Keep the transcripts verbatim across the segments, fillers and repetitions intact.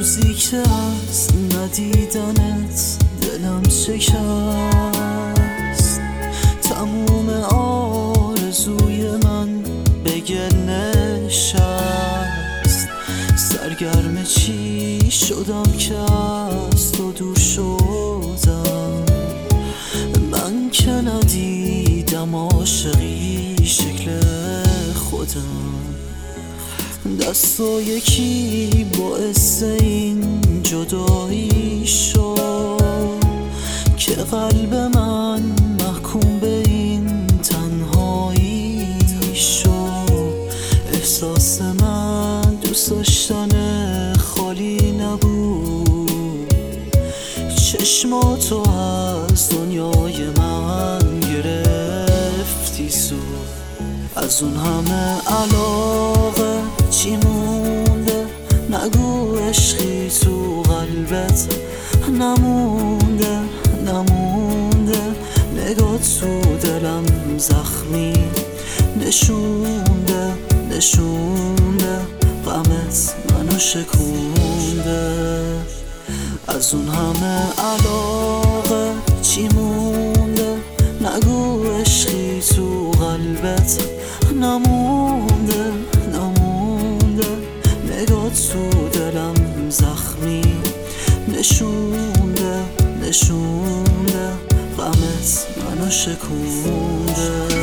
روزی که از ندیدنت دلم شکست، تموم آرزوی من به گل نشست. سرگرم چی شدم که از تو دور شدم، من که ندیدم عاشقی شکل خودم. دست یکی باعث این جدایی شد که قلب من محکوم به این تنهایی شد. احساس من دوست داشتن خالی نبود، چشماتو از دنیای من گرفتی زود. از اون همه علاقه چی مونده؟ نگو عشقی تو قلبت نمونده نمونده. نگاه تو دلم زخمی نشونده نشونده، غمت منو شکونده. از اون همه علاقه چی مونده؟ نگو عشقی تو قلبت نمونده نمونده. نگاه تو دلم زخمی نشونده نشونده، غمت منو شکونده.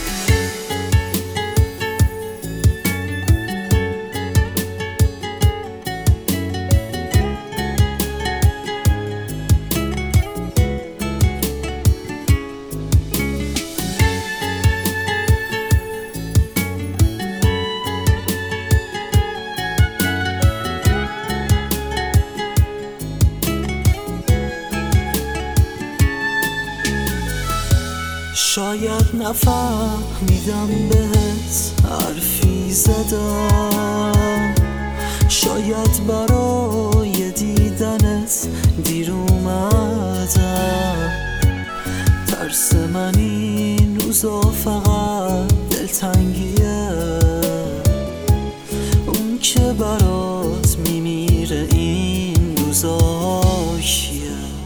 شاید نفهمیدم بهت حرفی زدم، شاید برای دیدنت دیر اومدم. ترس من این روزا فقط دلتنگیه، اون که برات میمیره این روزا کیه؟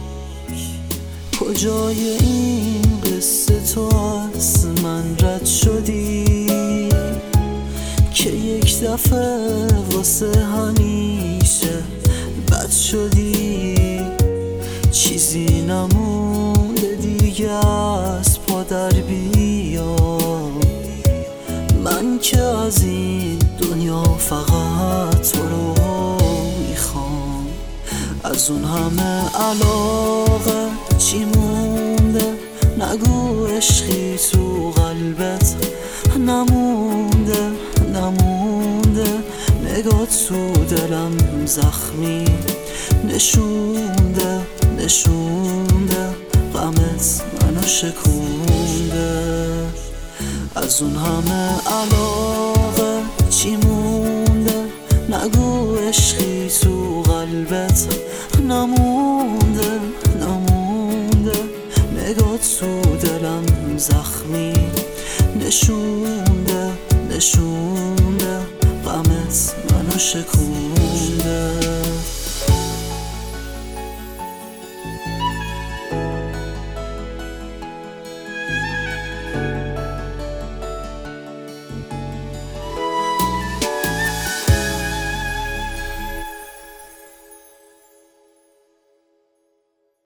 کجای این قصه تو از من رد شدی که یک دفعه واسه همیشه بد شدی؟ چیزی نمونده دیگه از پا در بیام، من که از این دنیا فقط تو رو میخوام. از اون همه علاقه چی مونده؟ نگو عشقی تو قلبت نمونده نمونده. نگاه تو دلم زخمی نشونده نشونده، غمت منو شکونده. از اون همه علاقه چی مونده؟ نگو عشقی تو قلبت نمونده نمونده. نگاه تو دلم زخمی نشونده نشونده، غمت منو شکونده.